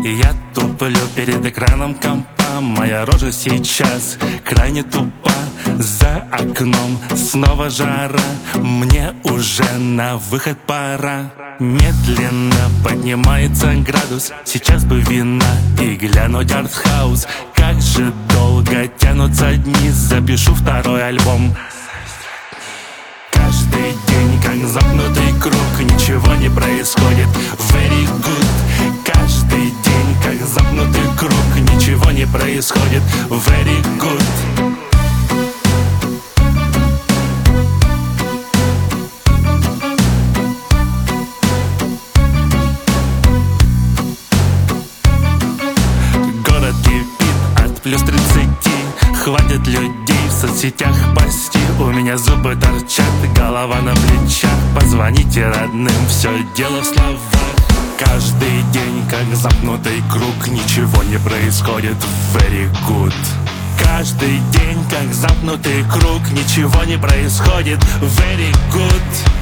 Я туплю перед экраном компа, моя рожа сейчас крайне тупа. За окном снова жара, мне уже на выход пора. Медленно поднимается градус, сейчас бы вина и глянуть артхаус. Как же долго тянутся дни, запишу второй альбом. Каждый день как замкнутый круг, ничего не происходит. Very good. Каждый день как замкнутый круг, ничего не происходит. Very good. Город кипит от плюс 30. Хватит людей в соцсетях пости. У меня зубы торчат, голова на плечах. Позвоните родным, все дело в словах. Каждый день как замкнутый круг, ничего не происходит. Very good. Каждый день как замкнутый круг, ничего не происходит. Very good.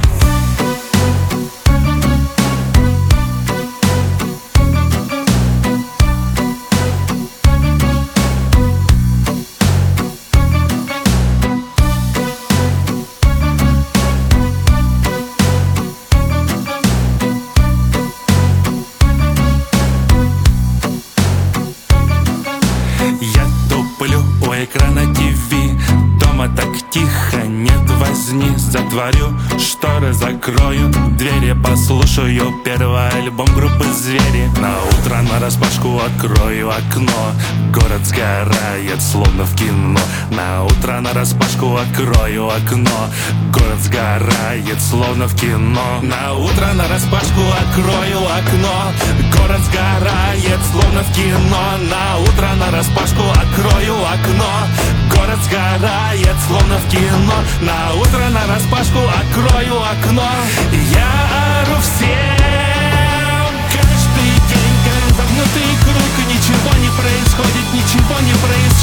Я туплю у экрана ТВ, дома так тихо, нет возни. Затворю шторы, закрою двери, послушаю первый альбом группы «Звери». На утро нараспашку открою окно, город сгорает, словно в кино. На утро нараспашку открою окно, город сгорает, словно в кино. На утро нараспашку открою окно, город сгорает, словно в кино. На утро нараспашку открою окно, город сгорает, словно в кино. На утро нараспашку открою окно, я ору всем. Каждый день как замкнутый круг, ничего не происходит, ничего не происходит.